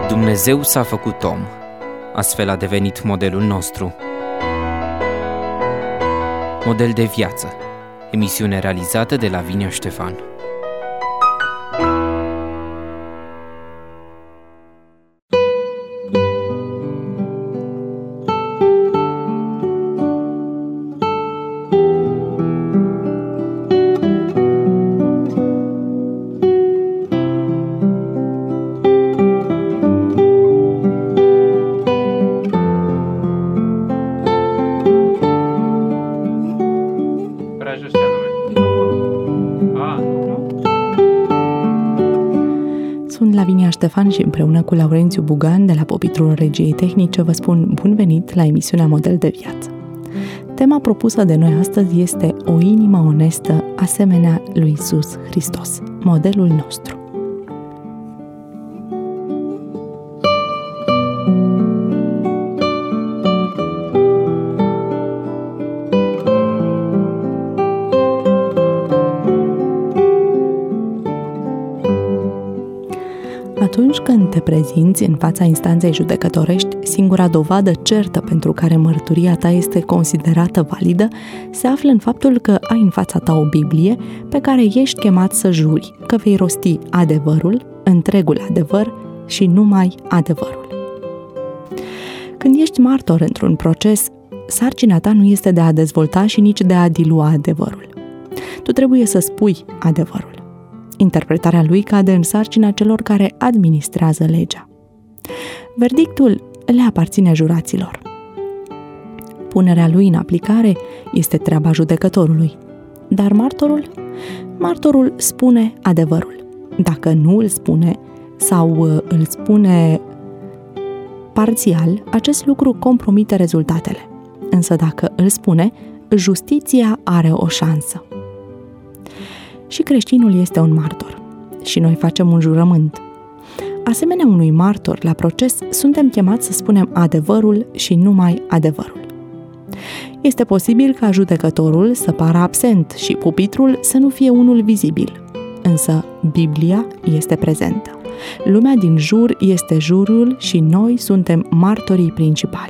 Dumnezeu s-a făcut om, astfel a devenit modelul nostru. Model de viață, emisiune realizată de Lavinia Ștefan. Sunt Lavinia Ștefan și împreună cu Laurențiu Bugan de la Pupitrul Regiei Tehnice vă spun bun venit la emisiunea Model de Viață. Tema propusă de noi astăzi este o inimă onestă asemenea lui Iisus Hristos, modelul nostru. Atunci când te prezinți în fața instanței judecătorești, singura dovadă certă pentru care mărturia ta este considerată validă se află în faptul că ai în fața ta o Biblie pe care ești chemat să juri că vei rosti adevărul, întregul adevăr și numai adevărul. Când ești martor într-un proces, sarcina ta nu este de a dezvolta și nici de a dilua adevărul. Tu trebuie să spui adevărul. Interpretarea lui cade în sarcina celor care administrează legea. Verdictul le aparține juraților. Punerea lui în aplicare este treaba judecătorului. Dar martorul spune adevărul. Dacă nu îl spune sau îl spune parțial, acest lucru compromite rezultatele. Însă dacă îl spune, justiția are o șansă. Și creștinul este un martor. Și noi facem un jurământ. Asemenea unui martor la proces, suntem chemați să spunem adevărul și numai adevărul. Este posibil ca judecătorul să pară absent și pupitrul să nu fie unul vizibil. Însă Biblia este prezentă. Lumea din jur este jurul și noi suntem martorii principali.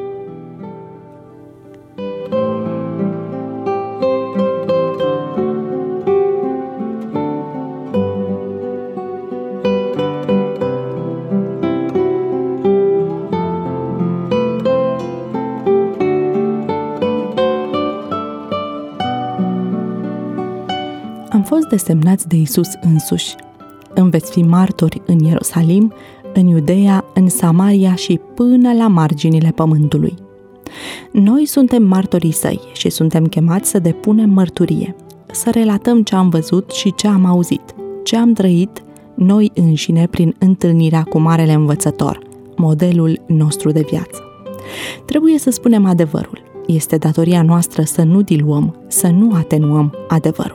Am fost desemnați de Iisus însuși. Îmi veți fi martori în Ierusalim, în Iudeea, în Samaria și până la marginile pământului. Noi suntem martorii săi și suntem chemați să depunem mărturie, să relatăm ce am văzut și ce am auzit, ce am trăit noi înșine prin întâlnirea cu Marele Învățător, modelul nostru de viață. Trebuie să spunem adevărul. Este datoria noastră să nu diluăm, să nu atenuăm adevărul.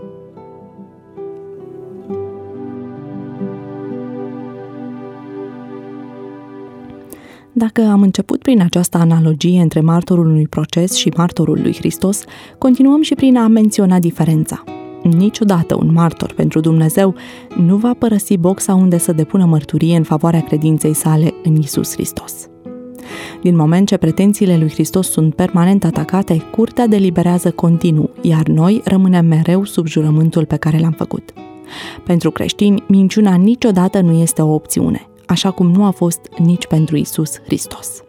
Dacă am început prin această analogie între martorul unui proces și martorul lui Hristos, continuăm și prin a menționa diferența. Niciodată un martor pentru Dumnezeu nu va părăsi boxa unde să depună mărturie în favoarea credinței sale în Iisus Hristos. Din moment ce pretențiile lui Hristos sunt permanent atacate, curtea deliberează continuu, iar noi rămânem mereu sub jurământul pe care l-am făcut. Pentru creștini, minciuna niciodată nu este o opțiune, așa cum nu a fost nici pentru Iisus Hristos.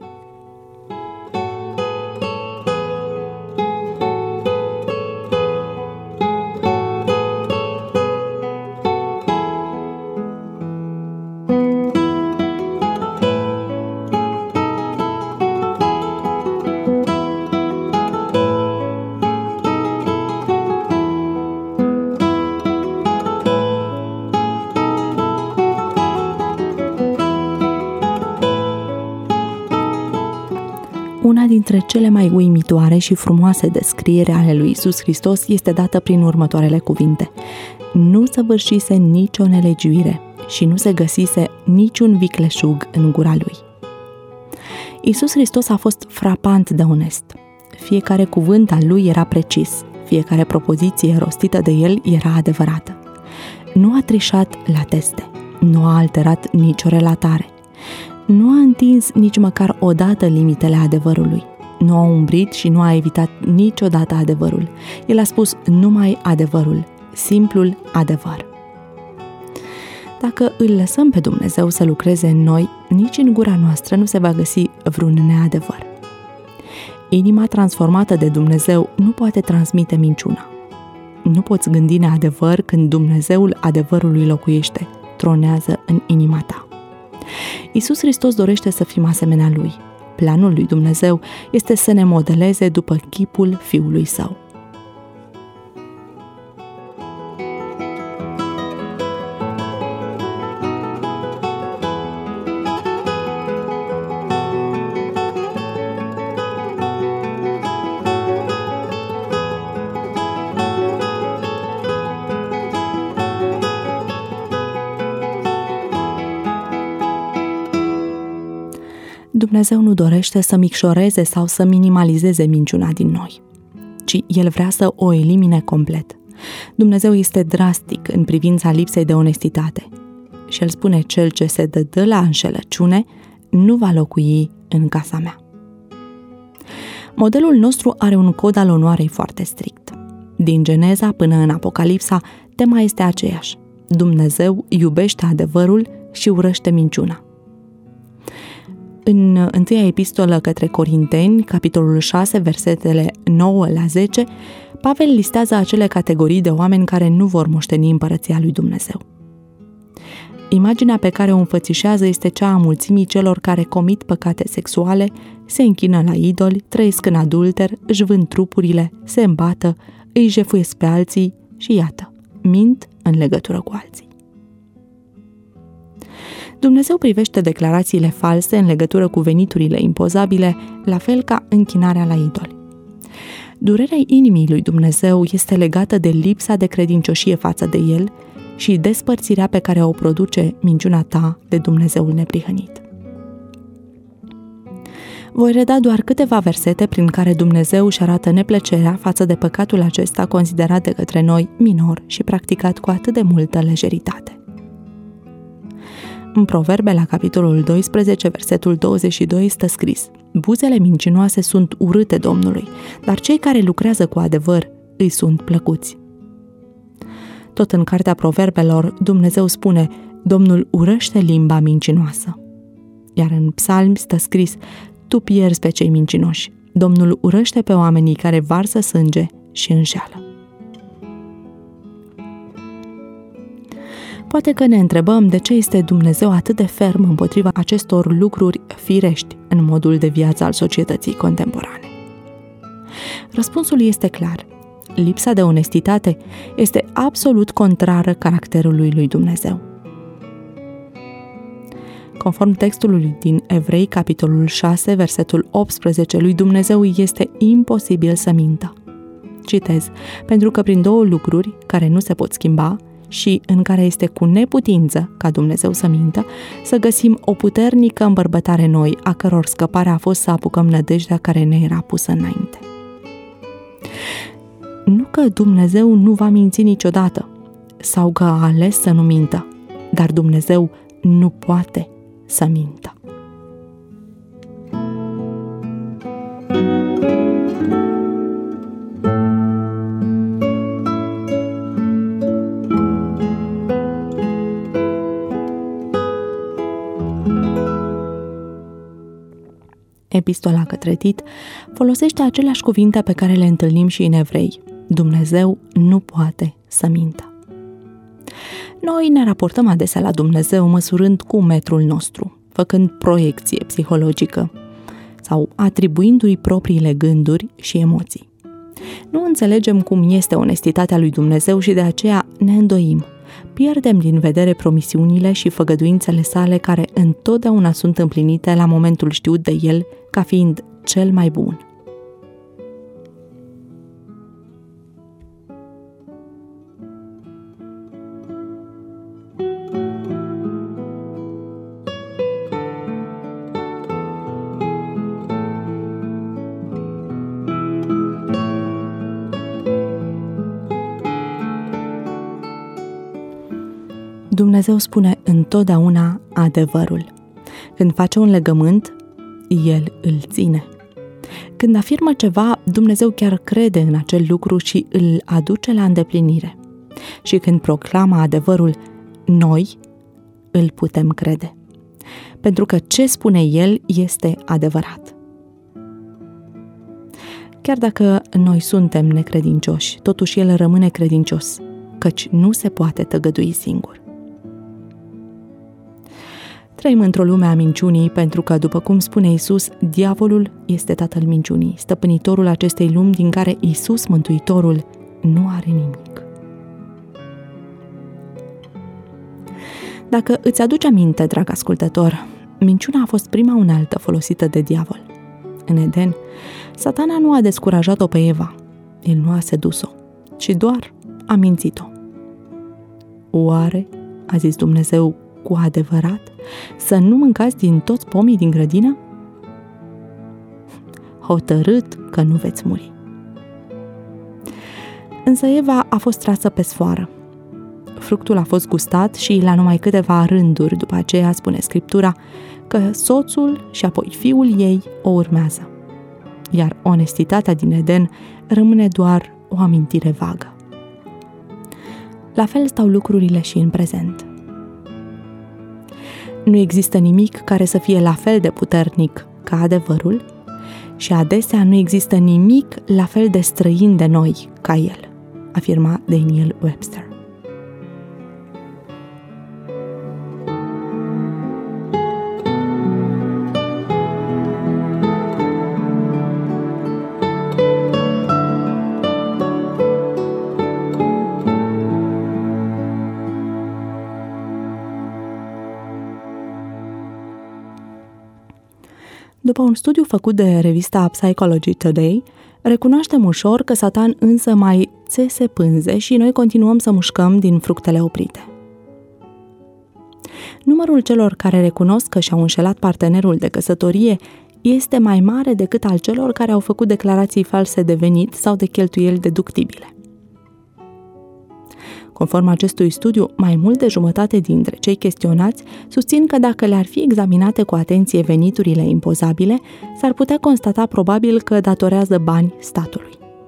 Una dintre cele mai uimitoare și frumoase descrieri ale lui Iisus Hristos este dată prin următoarele cuvinte. Nu săvârșise nicio nelegiuire și nu se găsise niciun vicleșug în gura lui. Iisus Hristos a fost frapant de onest. Fiecare cuvânt al lui era precis, fiecare propoziție rostită de el era adevărată. Nu a trișat la teste, nu a alterat nicio relatare. nu a întins nici măcar o dată limitele adevărului. Nu a umbrit și nu a evitat niciodată adevărul. El a spus numai adevărul, simplul adevăr. Dacă îl lăsăm pe Dumnezeu să lucreze în noi, nici în gura noastră nu se va găsi vreun neadevăr. Inima transformată de Dumnezeu nu poate transmite minciuna. Nu poți gândi neadevăr când Dumnezeul adevărului locuiește, tronează în inima ta. Iisus Hristos dorește să fim asemenea Lui. Planul lui Dumnezeu este să ne modeleze după chipul Fiului Său. Dumnezeu nu dorește să micșoreze sau să minimalizeze minciuna din noi, ci El vrea să o elimine complet. Dumnezeu este drastic în privința lipsei de onestitate și El spune: cel ce se dă la înșelăciune nu va locui în casa mea. Modelul nostru are un cod al onoarei foarte strict. Din Geneza până în Apocalipsa, tema este aceeași. Dumnezeu iubește adevărul și urăște minciuna. În întâia epistolă către Corinteni, capitolul 6, versetele 9 la 10, Pavel listează acele categorii de oameni care nu vor moșteni împărăția lui Dumnezeu. Imaginea pe care o înfățișează este cea a mulțimii celor care comit păcate sexuale, se închină la idoli, trăiesc în adulter, își vând trupurile, se îmbată, îi jefuiesc pe alții și iată, mint în legătură cu alții. Dumnezeu privește declarațiile false în legătură cu veniturile impozabile, la fel ca închinarea la idoli. Durerea inimii lui Dumnezeu este legată de lipsa de credincioșie față de El și despărțirea pe care o produce minciuna ta de Dumnezeul neprihănit. Voi reda doar câteva versete prin care Dumnezeu își arată neplăcerea față de păcatul acesta considerat de către noi minor și practicat cu atât de multă lejeritate. În Proverbe, la capitolul 12, versetul 22, stă scris: buzele mincinoase sunt urâte Domnului, dar cei care lucrează cu adevăr îi sunt plăcuți. Tot în cartea Proverbelor, Dumnezeu spune: Domnul urăște limba mincinoasă. Iar în Psalmi stă scris: tu pierzi pe cei mincinoși. Domnul urăște pe oamenii care varsă sânge și înșeală. Poate că ne întrebăm de ce este Dumnezeu atât de ferm împotriva acestor lucruri firești în modul de viață al societății contemporane. Răspunsul este clar. Lipsa de onestitate este absolut contrară caracterului lui Dumnezeu. Conform textului din Evrei, capitolul 6, versetul 18, lui Dumnezeu este imposibil să mintă. Citez: pentru că prin două lucruri care nu se pot schimba și în care este cu neputință ca Dumnezeu să mintă, să găsim o puternică îmbărbătare noi, a căror scăpare a fost să apucăm nădejdea care ne era pusă înainte. Nu că Dumnezeu nu va minți niciodată, sau că a ales să nu mintă, dar Dumnezeu nu poate să mintă. Epistola către Tit folosește aceleași cuvinte pe care le întâlnim și în Evrei. Dumnezeu nu poate să mintă. Noi ne raportăm adesea la Dumnezeu măsurând cu metrul nostru, făcând proiecție psihologică sau atribuindu-i propriile gânduri și emoții. Nu înțelegem cum este onestitatea lui Dumnezeu și de aceea ne îndoim. Pierdem din vedere promisiunile și făgăduințele sale care întotdeauna sunt împlinite la momentul știut de El ca fiind cel mai bun. Dumnezeu spune întotdeauna adevărul. Când face un legământ, El îl ține. Când afirmă ceva, Dumnezeu chiar crede în acel lucru și îl aduce la îndeplinire. Și când proclamă adevărul, noi îl putem crede. Pentru că ce spune El este adevărat. Chiar dacă noi suntem necredincioși, totuși El rămâne credincios, căci nu se poate tăgădui singur. Trăim într-o lume a minciunii pentru că, după cum spune Iisus, diavolul este tatăl minciunii, stăpânitorul acestei lumi din care Iisus, Mântuitorul, nu are nimic. Dacă îți aduci aminte, drag ascultător, minciuna a fost prima unealtă folosită de diavol. În Eden, Satana nu a descurajat-o pe Eva, el nu a sedus-o, ci doar a mințit-o. Oare, a zis Dumnezeu, cu adevărat, să nu mâncați din toți pomii din grădină? Hotărât că nu veți muri. Însă Eva a fost trasă pe sfoară. Fructul a fost gustat și la numai câteva rânduri după aceea spune Scriptura că soțul și apoi fiul ei o urmează. Iar onestitatea din Eden rămâne doar o amintire vagă. La fel stau lucrurile și în prezent. Nu există nimic care să fie la fel de puternic ca adevărul și adesea nu există nimic la fel de străin de noi ca el, afirma Daniel Webster. După un studiu făcut de revista Psychology Today, recunoaștem ușor că Satan însă mai țese pânze și noi continuăm să mușcăm din fructele oprite. Numărul celor care recunosc că și-au înșelat partenerul de căsătorie este mai mare decât al celor care au făcut declarații false de venit sau de cheltuieli deductibile. Conform acestui studiu, mai mult de jumătate dintre cei chestionați susțin că dacă le-ar fi examinate cu atenție veniturile impozabile, s-ar putea constata probabil că datorează bani statului.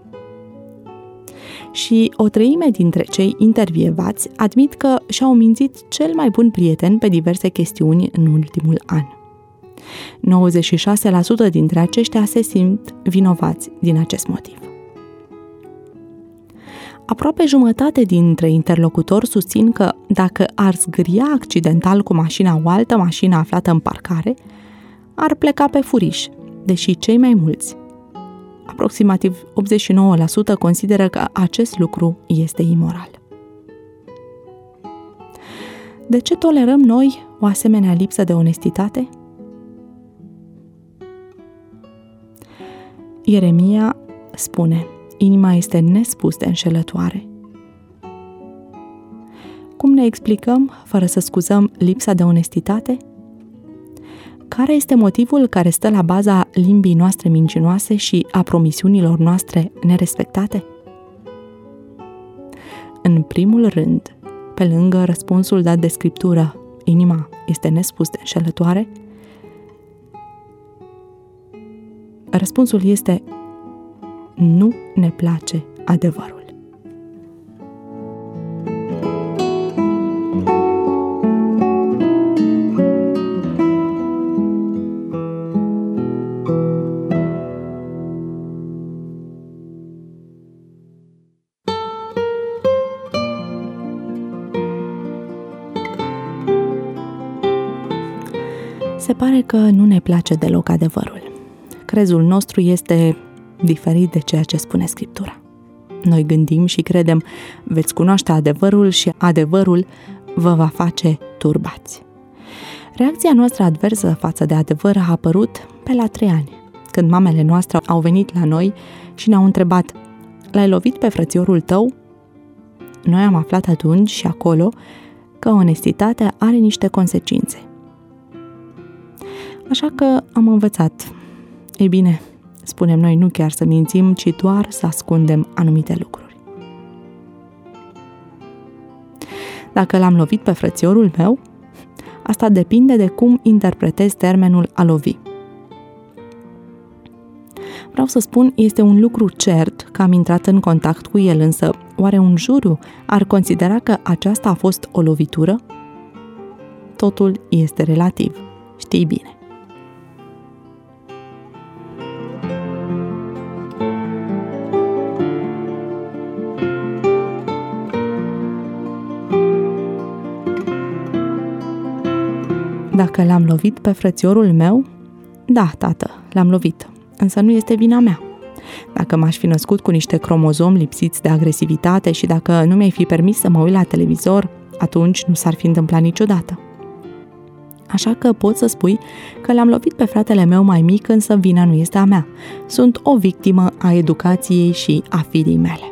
Și o treime dintre cei intervievați admit că și-au mințit cel mai bun prieten pe diverse chestiuni în ultimul an. 96% dintre aceștia se simt vinovați din acest motiv. Aproape jumătate dintre interlocutori susțin că dacă ar zgâria accidental cu mașina o altă mașină aflată în parcare, ar pleca pe furiș, deși cei mai mulți, aproximativ 89%, consideră că acest lucru este imoral. De ce tolerăm noi o asemenea lipsă de onestitate? Ieremia spune: inima este nespus de înșelătoare. Cum ne explicăm, fără să scuzăm, lipsa de onestitate? Care este motivul care stă la baza limbii noastre mincinoase și a promisiunilor noastre nerespectate? În primul rând, pe lângă răspunsul dat de Scriptură, inima este nespus de înșelătoare, răspunsul este: nu ne place adevărul. Se pare că nu ne place deloc adevărul. Crezul nostru este diferit de ceea ce spune Scriptura. Noi gândim și credem: veți cunoaște adevărul și adevărul vă va face turbați. Reacția noastră adversă față de adevăr a apărut pe la 3 ani, când mamele noastre au venit la noi și ne-au întrebat: l-ai lovit pe frățiorul tău? Noi am aflat atunci și acolo că onestitatea are niște consecințe. Așa că am învățat. Ei bine, spunem noi, nu chiar să mințim, ci doar să ascundem anumite lucruri. Dacă l-am lovit pe frățiorul meu, Asta depinde de cum interpretezi termenul a lovi. Vreau să spun, este un lucru cert că am intrat în contact cu el, însă oare un juriu ar considera că aceasta a fost o lovitură? Totul este relativ, știi bine. Dacă l-am lovit pe frățiorul meu? Da, tată, l-am lovit, însă nu este vina mea. Dacă m-aș fi născut cu niște cromozomi lipsiți de agresivitate și dacă nu mi-ai fi permis să mă uit la televizor, atunci nu s-ar fi întâmplat niciodată. Așa că pot să spui că l-am lovit pe fratele meu mai mic, însă vina nu este a mea. Sunt o victimă a educației și a firii mele.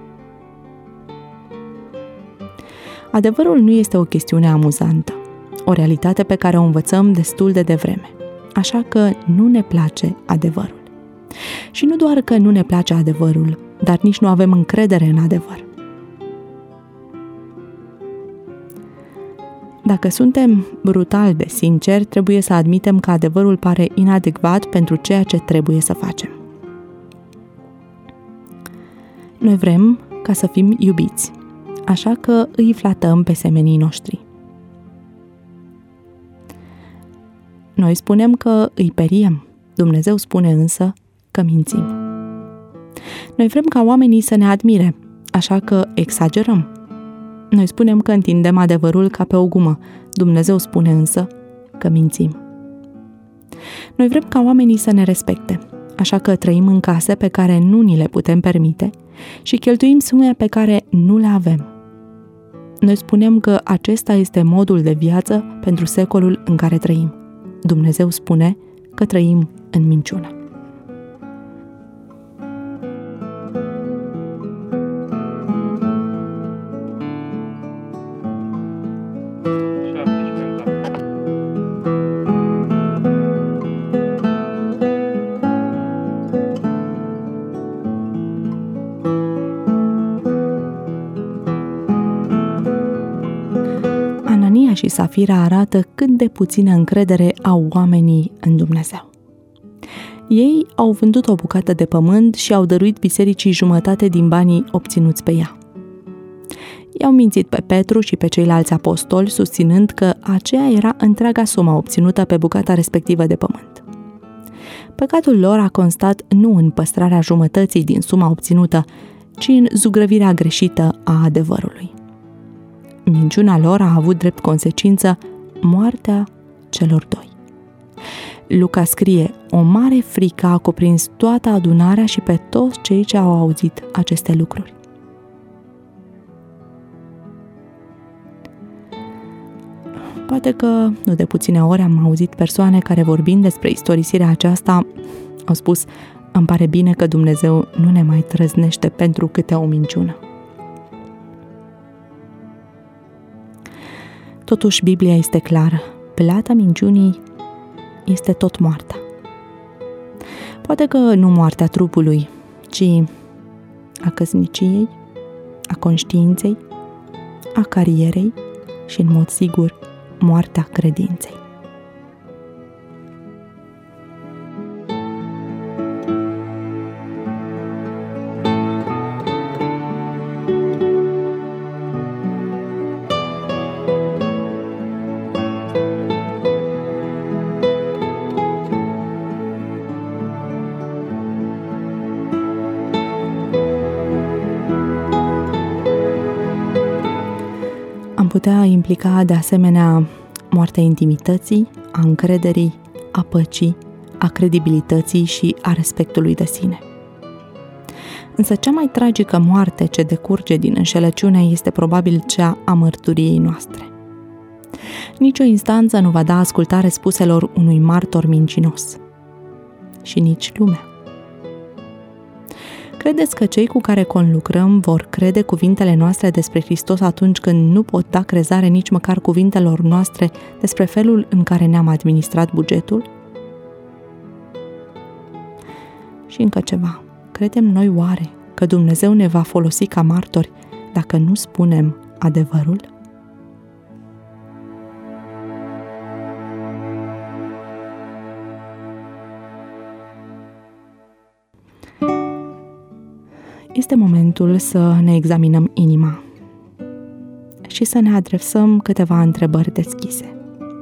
Adevărul nu este o chestiune amuzantă, o realitate pe care o învățăm destul de devreme. Așa că nu ne place adevărul. Și nu doar că nu ne place adevărul, dar nici nu avem încredere în adevăr. Dacă suntem brutal de sinceri, trebuie să admitem că adevărul pare inadecvat pentru ceea ce trebuie să facem. Noi vrem ca să fim iubiți, așa că îi flatăm pe semenii noștri. Noi spunem că îi periem, Dumnezeu spune însă că mințim. Noi vrem ca oamenii să ne admire, așa că exagerăm. Noi spunem că întindem adevărul ca pe o gumă, Dumnezeu spune însă că mințim. Noi vrem ca oamenii să ne respecte, așa că trăim în case pe care nu ni le putem permite și cheltuim sume pe care nu le avem. Noi spunem că acesta este modul de viață pentru secolul în care trăim. Dumnezeu spune că trăim în minciună. Anania și Safira arată cât de puțină încredere au oamenii în Dumnezeu. Ei au vândut o bucată de pământ și au dăruit bisericii jumătate din banii obținuți pe ea. I-au mințit pe Petru și pe ceilalți apostoli, susținând că aceea era întreaga sumă obținută pe bucata respectivă de pământ. Păcatul lor a constat nu în păstrarea jumătății din suma obținută, ci în zugrăvirea greșită a adevărului. Minciuna lor a avut drept consecință moartea celor doi. Luca scrie, o mare frică a cuprins toată adunarea și pe toți cei ce au auzit aceste lucruri. Poate că nu de puține ori am auzit persoane care, vorbind despre istorisirea aceasta, au spus, îmi pare bine că Dumnezeu nu ne mai trăznește pentru câte o minciună. Totuși, Biblia este clară. Plata minciunii este tot moartea. Poate că nu moartea trupului, ci a căsniciei, a conștiinței, a carierei și, în mod sigur, moartea credinței. Putea implica de asemenea moartea intimității, a încrederii, a păcii, a credibilității și a respectului de sine. Însă cea mai tragică moarte ce decurge din înșelăciune este probabil cea a mărturiei noastre. Nici o instanță nu va da ascultare spuselor unui martor mincinos. Și nici lumea. Credeți că cei cu care conlucrăm vor crede cuvintele noastre despre Hristos atunci când nu pot da crezare nici măcar cuvintelor noastre despre felul în care ne-am administrat bugetul? Și încă ceva. Credem noi oare că Dumnezeu ne va folosi ca martori dacă nu spunem adevărul? Este momentul să ne examinăm inima și să ne adresăm câteva întrebări deschise.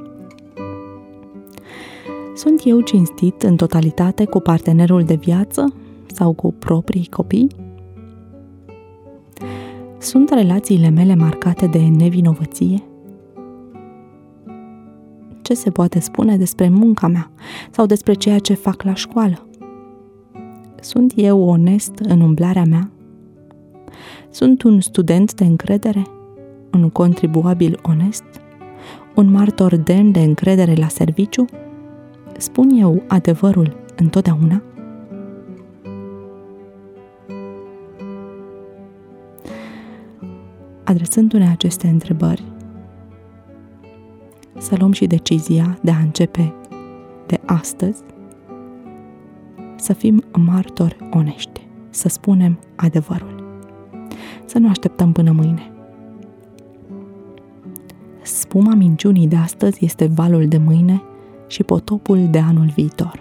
Sunt eu cinstit în totalitate cu partenerul de viață sau cu proprii copii? Sunt relațiile mele marcate de nevinovăție? Ce se poate spune despre munca mea sau despre ceea ce fac la școală? Sunt eu onest în umblarea mea? Sunt un student de încredere? Un contribuabil onest? Un martor demn de încredere la serviciu? Spun eu adevărul întotdeauna? Adresându-ne aceste întrebări, să luăm și decizia de a începe de astăzi să fim martori onești, să spunem adevărul, să nu așteptăm până mâine. Spuma minciunii de astăzi este valul de mâine și potopul de anul viitor.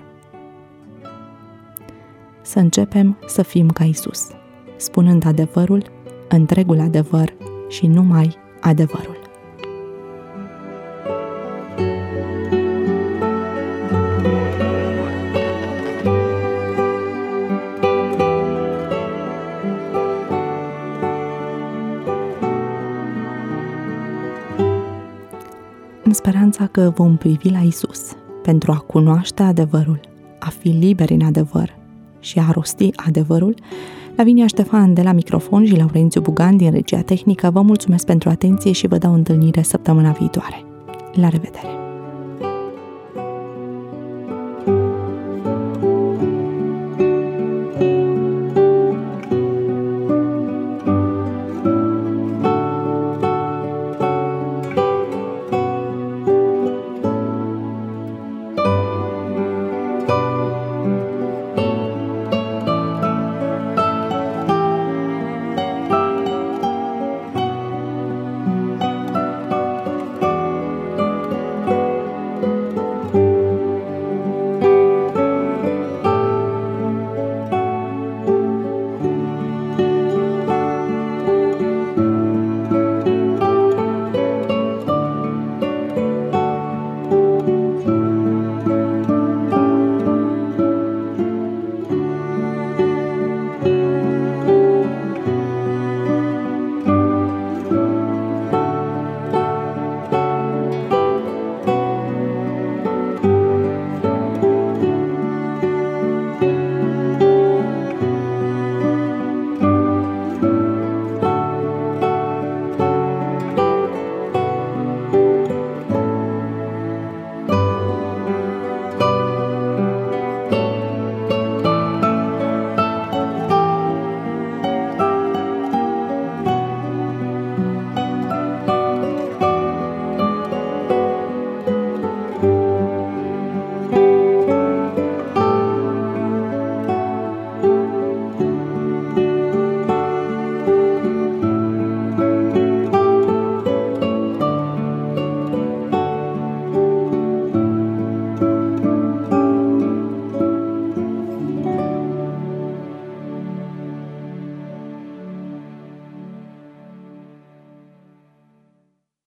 Să începem să fim ca Iisus, spunând adevărul, întregul adevăr și numai adevărul. În speranța că vom privi la Iisus pentru a cunoaște adevărul, a fi liberi în adevăr și a rosti adevărul, Lavinia Ștefan de la microfon și Laurențiu Bugan din regia tehnică vă mulțumesc pentru atenție și vă dau întâlnire săptămâna viitoare. La revedere!